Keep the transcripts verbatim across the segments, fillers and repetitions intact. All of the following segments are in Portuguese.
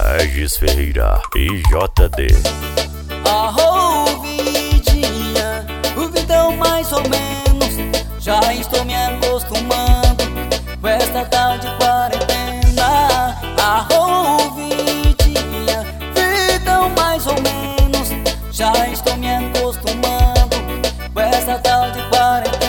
Regis Ferreira e J D. Arro, vidinha, o vidão mais ou menos. Já estou me acostumando com esta tal de quarentena. Arro, vidinha, vidão mais ou menos. Já estou me acostumando com esta tal de quarentena.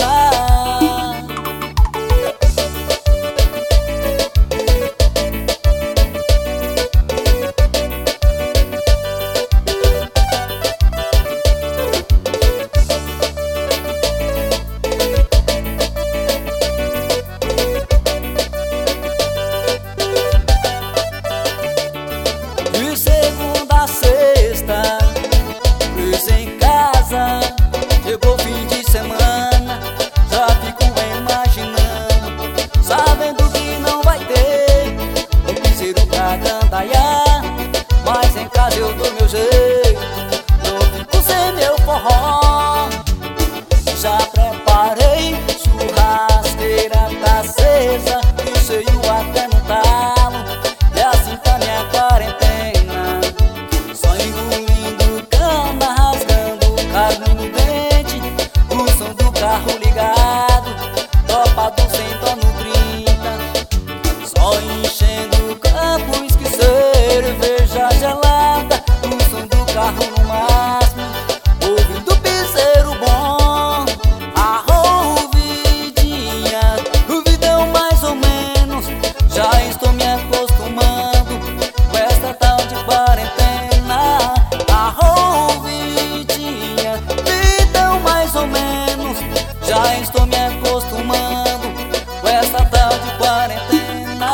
De segunda a sexta, fiz em casa. Chegou fim de semana, já fico imaginando, sabendo que não vai ter um piseiro pra gandaiar. Mas em casa eu dou meu jeito, não fico sem meu forró. Já preparei churrasqueira tá acesa e o seio até no talo. E assim tá minha quarentena, só engolindo cana, rasgando carne no dente, o som do carro ligado, topado sem dó no trinta. Só enchendo o campo, que cerveja gelada, o som do carro no máximo, ouvindo piseiro bom. Arro, vidinha, o vidão mais ou menos. Já estou me acostumando com esta tal de quarentena. Arro, vidinha, vidão mais ou menos. Já estou me acostumando com esta tal de quarentena.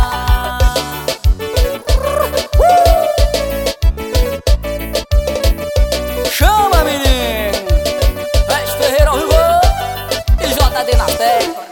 Chama, menino! Regis Ferreira ao vivo e J D na tecla.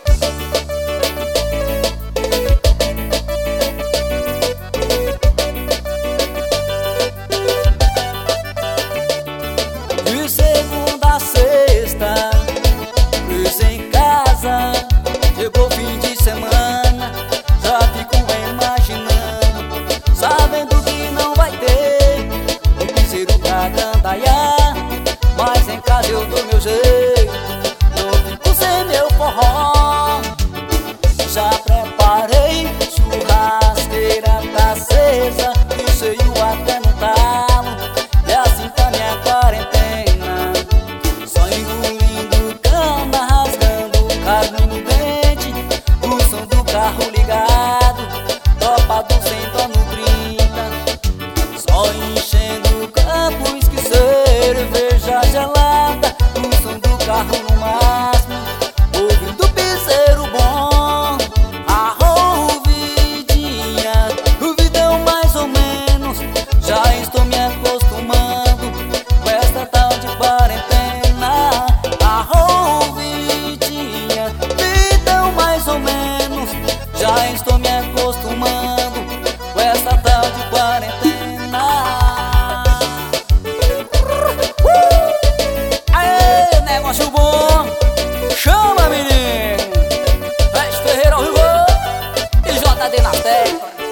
De segunda a sexta, fiz em casa. Chegou fim de semana, já fico imaginando, sabendo que não vai ter um piseiro pra gandaiar. Mas em casa eu dou meu jeito, não fico sem meu forró. Já preparei churrasqueira tá acesa e o seio até no talo. E assim tá minha quarentena, só engolindo cana, rasgando carne no dente, o som do carro ligado, topado sem dó no trinta. Só enchendo o campo, que cerveja gelada, o som do carro no máximo, ouvindo piseiro bom. Arro, vidinha, o vidão mais ou menos. Já estou me acostumando com esta tal de quarentena. Arro, vidinha, vidão mais ou menos. Já estou me acostumando com esta tal de quarentena. Aê, negócio bom! Chama, menino! Regis Ferreira ao vivo e J D na tecla.